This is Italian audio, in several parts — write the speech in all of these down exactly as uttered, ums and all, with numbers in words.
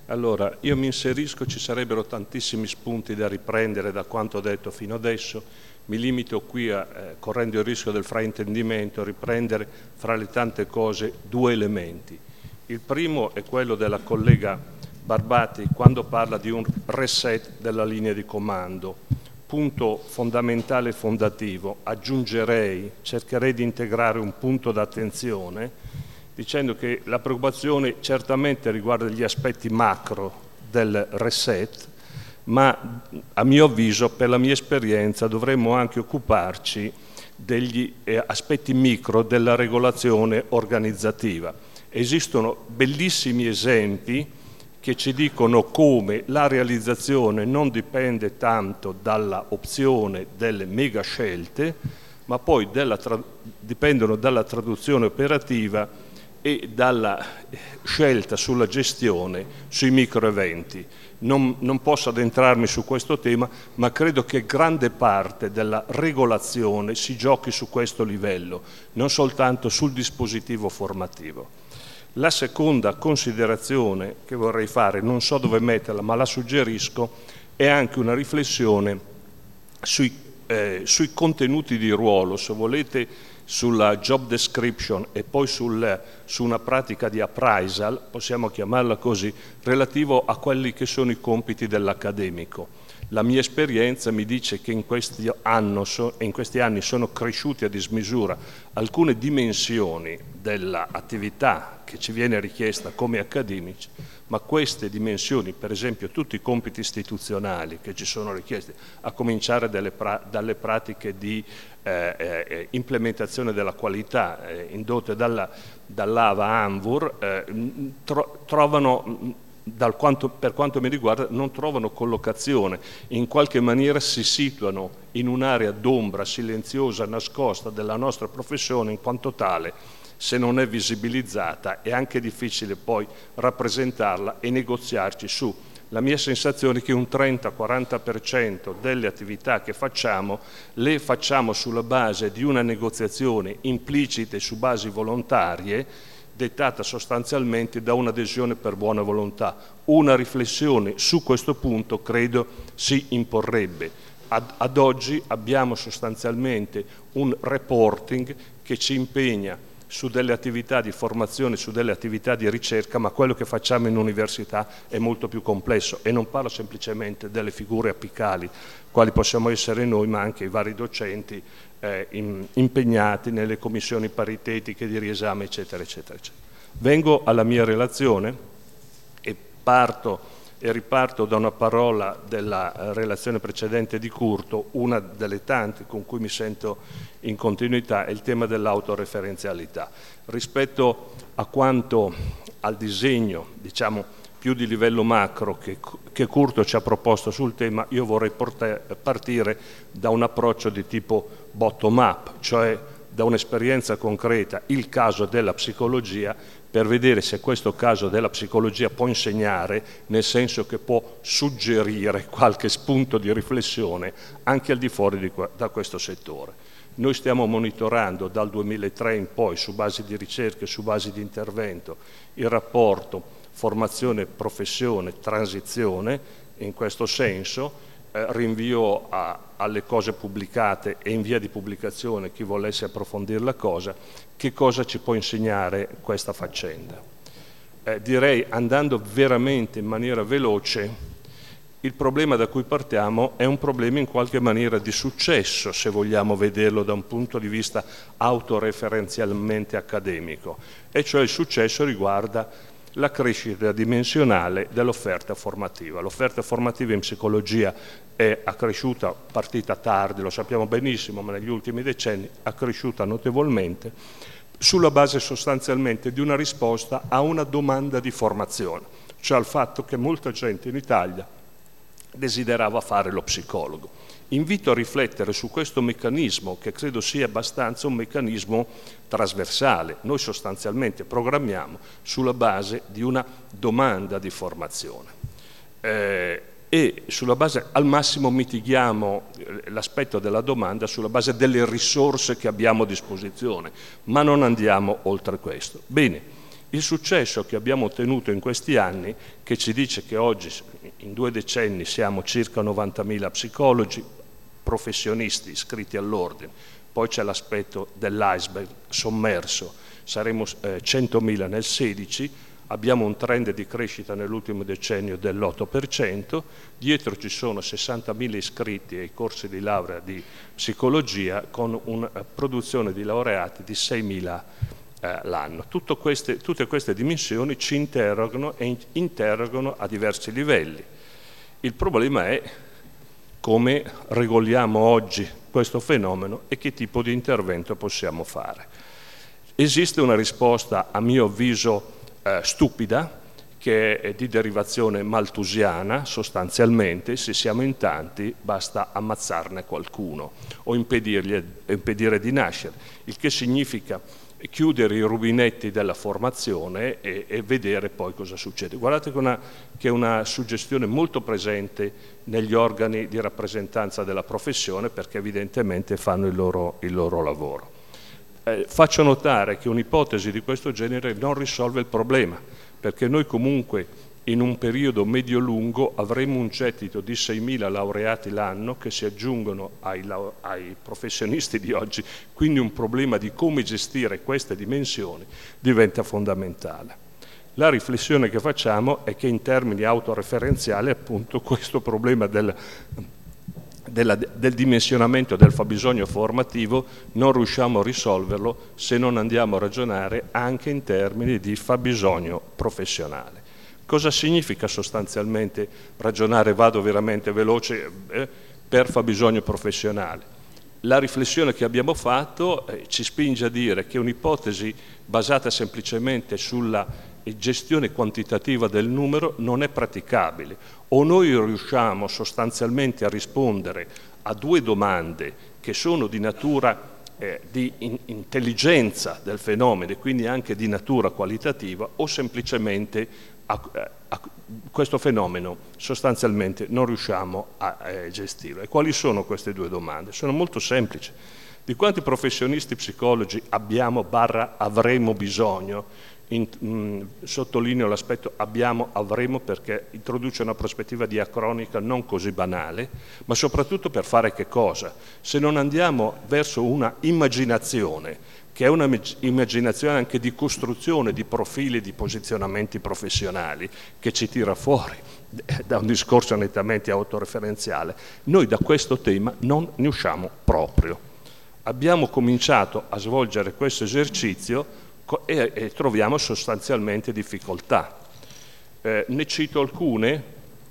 Allora, io mi inserisco, ci sarebbero tantissimi spunti da riprendere da quanto detto fino adesso. Mi limito qui, a, eh, correndo il rischio del fraintendimento, a riprendere fra le tante cose due elementi. Il primo è quello della collega Barbati quando parla di un reset della linea di comando. Punto fondamentale e fondativo. Aggiungerei, cercherei di integrare un punto d'attenzione dicendo che la preoccupazione certamente riguarda gli aspetti macro del reset, ma a mio avviso, per la mia esperienza, dovremmo anche occuparci degli aspetti micro della regolazione organizzativa. Esistono bellissimi esempi che ci dicono come la realizzazione non dipende tanto dalla opzione delle mega scelte, ma poi della dipendono dalla traduzione operativa e dalla scelta sulla gestione sui microeventi. Non, non posso addentrarmi su questo tema, ma credo che grande parte della regolazione si giochi su questo livello, non soltanto sul dispositivo formativo. La seconda considerazione che vorrei fare, non so dove metterla, ma la suggerisco, è anche una riflessione sui, eh, sui contenuti di ruolo, se volete, sulla job description e poi sul, su una pratica di appraisal, possiamo chiamarla così, relativo a quelli che sono i compiti dell'accademico. La mia esperienza mi dice che in questi, anno, in questi anni sono cresciute a dismisura alcune dimensioni dell'attività che ci viene richiesta come accademici, ma queste dimensioni, per esempio tutti i compiti istituzionali che ci sono richiesti, a cominciare dalle, pra dalle pratiche di eh, eh, implementazione della qualità eh, indotte dalla, dall'A V A ANVUR, eh, tro trovano, dal quanto, per quanto mi riguarda, non trovano collocazione, in qualche maniera si situano in un'area d'ombra silenziosa, nascosta della nostra professione, in quanto tale, se non è visibilizzata, è anche difficile poi rappresentarla e negoziarci su. La mia sensazione è che un trenta quaranta per cento delle attività che facciamo le facciamo sulla base di una negoziazione implicita e su basi volontarie, dettata sostanzialmente da un'adesione per buona volontà. Una riflessione su questo punto credo si imporrebbe. Ad, ad oggi abbiamo sostanzialmente un reporting che ci impegna su delle attività di formazione, su delle attività di ricerca, ma quello che facciamo in università è molto più complesso e non parlo semplicemente delle figure apicali, quali possiamo essere noi, ma anche i vari docenti eh, in, impegnati nelle commissioni paritetiche di riesame, eccetera, eccetera, eccetera. Vengo alla mia relazione e parto e riparto da una parola della relazione precedente di Curto, una delle tante con cui mi sento in continuità, è il tema dell'autoreferenzialità. Rispetto a quanto al disegno, diciamo, più di livello macro che, che Curto ci ha proposto sul tema, io vorrei partire da un approccio di tipo bottom-up, cioè da un'esperienza concreta, il caso della psicologia, per vedere se questo caso della psicologia può insegnare, nel senso che può suggerire qualche spunto di riflessione anche al di fuori di da questo settore. Noi stiamo monitorando dal duemilatré in poi, su base di ricerche, su base di intervento, il rapporto formazione-professione, transizione, in questo senso, eh, rinvio a, alle cose pubblicate e in via di pubblicazione chi volesse approfondire la cosa, che cosa ci può insegnare questa faccenda. Eh, direi, andando veramente in maniera veloce, il problema da cui partiamo è un problema in qualche maniera di successo, se vogliamo vederlo da un punto di vista autoreferenzialmente accademico, e cioè il successo riguarda la crescita dimensionale dell'offerta formativa. L'offerta formativa in psicologia è accresciuta, partita tardi, lo sappiamo benissimo, ma negli ultimi decenni è cresciuta notevolmente, sulla base sostanzialmente di una risposta a una domanda di formazione, cioè al fatto che molta gente in Italia desiderava fare lo psicologo. Invito a riflettere su questo meccanismo, che credo sia abbastanza un meccanismo trasversale. Noi sostanzialmente programmiamo sulla base di una domanda di formazione eh, e sulla base, al massimo mitighiamo l'aspetto della domanda sulla base delle risorse che abbiamo a disposizione, ma non andiamo oltre questo. Bene, Il successo che abbiamo ottenuto in questi anni, che ci dice che oggi in due decenni siamo circa novantamila psicologi, professionisti iscritti all'ordine, poi c'è l'aspetto dell'iceberg sommerso, saremo eh, centomila nel sedici, abbiamo un trend di crescita nell'ultimo decennio dell'otto per cento, dietro ci sono sessantamila iscritti ai corsi di laurea di psicologia con una produzione di laureati di seimila Eh, l'anno. Tutte queste, tutte queste dimensioni ci interrogano e interrogano a diversi livelli. Il problema è come regoliamo oggi questo fenomeno e che tipo di intervento possiamo fare. Esiste una risposta, a mio avviso, eh, stupida, che è di derivazione malthusiana, sostanzialmente: se siamo in tanti basta ammazzarne qualcuno o impedirgli, impedire di nascere, il che significa chiudere i rubinetti della formazione e, e vedere poi cosa succede. Guardate che, una, che è una suggestione molto presente negli organi di rappresentanza della professione, perché evidentemente fanno il loro, il loro lavoro. Eh, faccio notare che un'ipotesi di questo genere non risolve il problema, perché noi comunque in un periodo medio-lungo avremo un gettito di seimila laureati l'anno che si aggiungono ai, ai professionisti di oggi, quindi un problema di come gestire queste dimensioni diventa fondamentale. La riflessione che facciamo è che in termini autoreferenziali appunto questo problema del, della, del dimensionamento del fabbisogno formativo non riusciamo a risolverlo se non andiamo a ragionare anche in termini di fabbisogno professionale. Cosa significa sostanzialmente ragionare, vado veramente veloce, eh, per fabbisogno professionale? La riflessione che abbiamo fatto eh, ci spinge a dire che un'ipotesi basata semplicemente sulla gestione quantitativa del numero non è praticabile. O noi riusciamo sostanzialmente a rispondere a due domande che sono di natura eh, di in intelligenza del fenomeno e quindi anche di natura qualitativa, o semplicemente A, a questo fenomeno sostanzialmente non riusciamo a, a gestirlo. E quali sono queste due domande? Sono molto semplici. Di quanti professionisti psicologi abbiamo barra avremo bisogno? In, mh, sottolineo l'aspetto abbiamo, avremo, perché introduce una prospettiva diacronica non così banale, ma soprattutto per fare che cosa? Se non andiamo verso una immaginazione, che è una immaginazione anche di costruzione di profili, di posizionamenti professionali, che ci tira fuori da un discorso nettamente autoreferenziale, noi da questo tema non ne usciamo proprio. Abbiamo cominciato a svolgere questo esercizio e, e troviamo sostanzialmente difficoltà. Eh, ne cito alcune.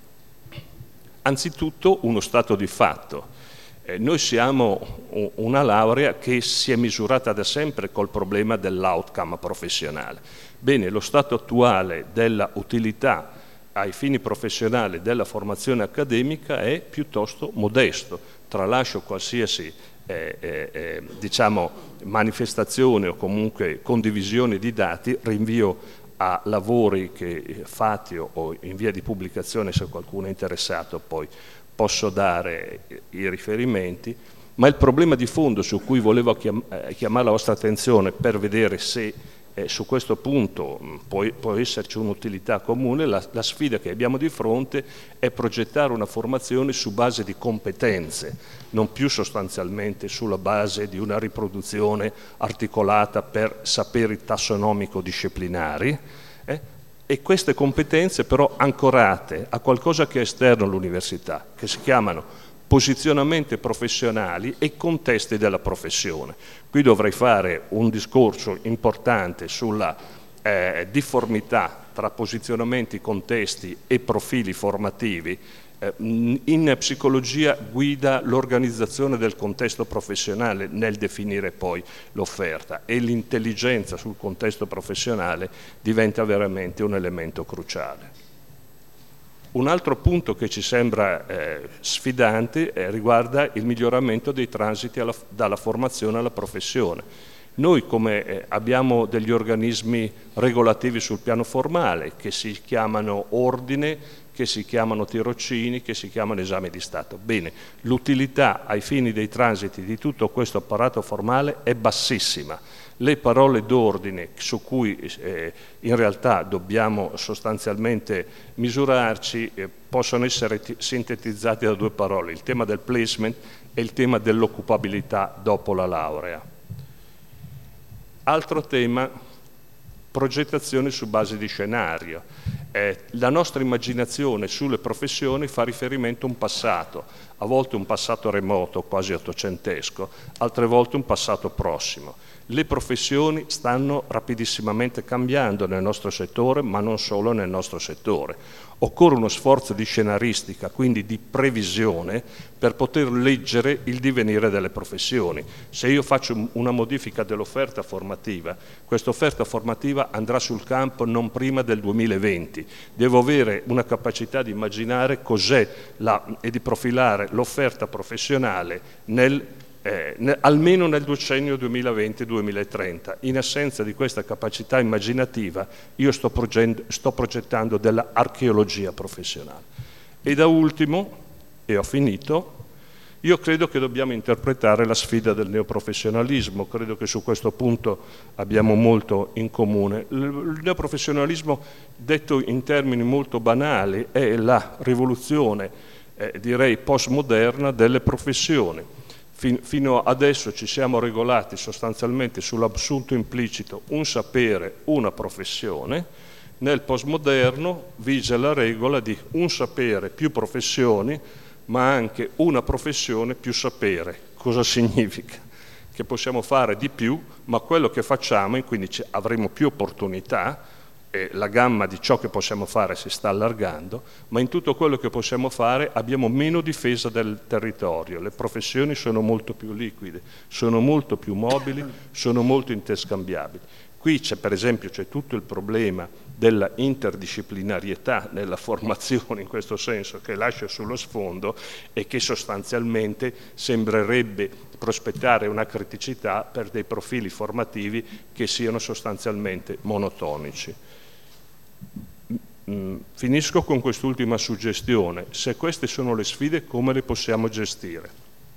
Anzitutto uno stato di fatto. Eh, noi siamo una laurea che si è misurata da sempre col problema dell'outcome professionale. Bene, lo stato attuale della utilità ai fini professionali della formazione accademica è piuttosto modesto. Tralascio qualsiasi eh, eh, diciamo, manifestazione o comunque condivisione di dati, rinvio a lavori che fatti o in via di pubblicazione, se qualcuno è interessato poi posso dare i riferimenti, ma il problema di fondo su cui volevo chiam chiamare la vostra attenzione per vedere se eh, su questo punto può, può esserci un'utilità comune, la, la sfida che abbiamo di fronte è progettare una formazione su base di competenze, non più sostanzialmente sulla base di una riproduzione articolata per saperi tassonomico-disciplinari, eh? E queste competenze però ancorate a qualcosa che è esterno all'università, che si chiamano posizionamenti professionali e contesti della professione. Qui dovrei fare un discorso importante sulla eh, difformità tra posizionamenti, contesti e profili formativi. Eh, in psicologia guida l'organizzazione del contesto professionale nel definire poi l'offerta, e l'intelligenza sul contesto professionale diventa veramente un elemento cruciale. Un altro punto che ci sembra eh, sfidante eh, riguarda il miglioramento dei transiti alla, dalla formazione alla professione. Noi come eh, abbiamo degli organismi regolativi sul piano formale che si chiamano ordine, che si chiamano tirocini, che si chiamano esami di Stato. Bene, l'utilità ai fini dei transiti di tutto questo apparato formale è bassissima. Le parole d'ordine su cui eh, in realtà dobbiamo sostanzialmente misurarci eh, possono essere sintetizzate da due parole, il tema del placement e il tema dell'occupabilità dopo la laurea. Altro tema, progettazione su base di scenario. Eh, la nostra immaginazione sulle professioni fa riferimento a un passato, a volte un passato remoto, quasi ottocentesco, altre volte un passato prossimo. Le professioni stanno rapidissimamente cambiando nel nostro settore, ma non solo nel nostro settore. Occorre uno sforzo di scenaristica, quindi di previsione, per poter leggere il divenire delle professioni. Se io faccio una modifica dell'offerta formativa, questa offerta formativa andrà sul campo non prima del duemilaventi. Devo avere una capacità di immaginare cos'è la, e di profilare l'offerta professionale nel Eh, ne, almeno nel decennio duemilaventi duemilatrenta. In assenza di questa capacità immaginativa io sto, proget sto progettando dell'archeologia professionale. E da ultimo, e ho finito, io credo che dobbiamo interpretare la sfida del neoprofessionalismo, credo che su questo punto abbiamo molto in comune. Il neoprofessionalismo, detto in termini molto banali, è la rivoluzione, eh, direi, postmoderna delle professioni. Fino adesso ci siamo regolati sostanzialmente sull'assunto implicito un sapere, una professione. Nel postmoderno vige la regola di un sapere più professioni, ma anche una professione più sapere. Cosa significa? Che possiamo fare di più, ma quello che facciamo, e quindi avremo più opportunità, e la gamma di ciò che possiamo fare si sta allargando, ma in tutto quello che possiamo fare abbiamo meno difesa del territorio. Le professioni sono molto più liquide, sono molto più mobili, sono molto interscambiabili. Qui c'è, per esempio, c'è tutto il problema della interdisciplinarietà nella formazione, in questo senso, che lascia sullo sfondo e che sostanzialmente sembrerebbe prospettare una criticità per dei profili formativi che siano sostanzialmente monotonici. Finisco con quest'ultima suggestione. Se queste sono le sfide, come le possiamo gestire?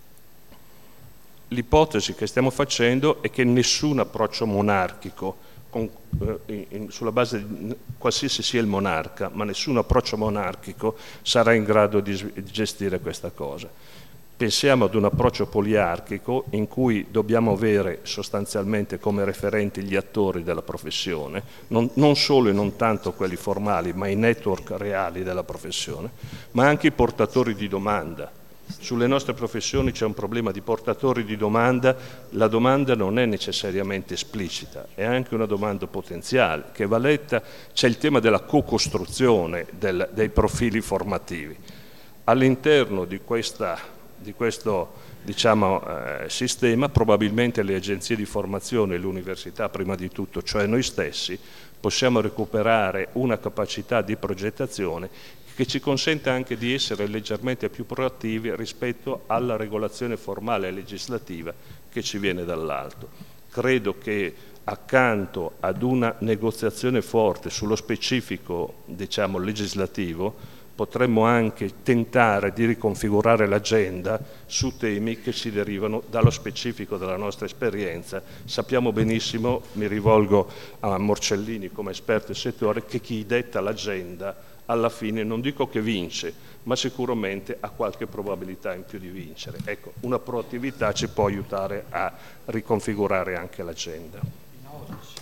L'ipotesi che stiamo facendo è che nessun approccio monarchico, con, eh, in, sulla base di qualsiasi sia il monarca, ma nessun approccio monarchico sarà in grado di, di gestire questa cosa. Pensiamo ad un approccio poliarchico in cui dobbiamo avere sostanzialmente come referenti gli attori della professione, non, non solo e non tanto quelli formali, ma i network reali della professione, ma anche i portatori di domanda. Sulle nostre professioni c'è un problema di portatori di domanda, la domanda non è necessariamente esplicita, è anche una domanda potenziale che va letta. C'è il tema della co-costruzione del, dei profili formativi. All'interno di questa di questo diciamo, eh, sistema, probabilmente le agenzie di formazione e l'università prima di tutto, cioè noi stessi, possiamo recuperare una capacità di progettazione che ci consente anche di essere leggermente più proattivi rispetto alla regolazione formale e legislativa che ci viene dall'alto. Credo che accanto ad una negoziazione forte sullo specifico diciamo, legislativo, potremmo anche tentare di riconfigurare l'agenda su temi che ci derivano dallo specifico della nostra esperienza. Sappiamo benissimo, mi rivolgo a Morcellini come esperto del settore, che chi detta l'agenda alla fine non dico che vince, ma sicuramente ha qualche probabilità in più di vincere. Ecco, una proattività ci può aiutare a riconfigurare anche l'agenda.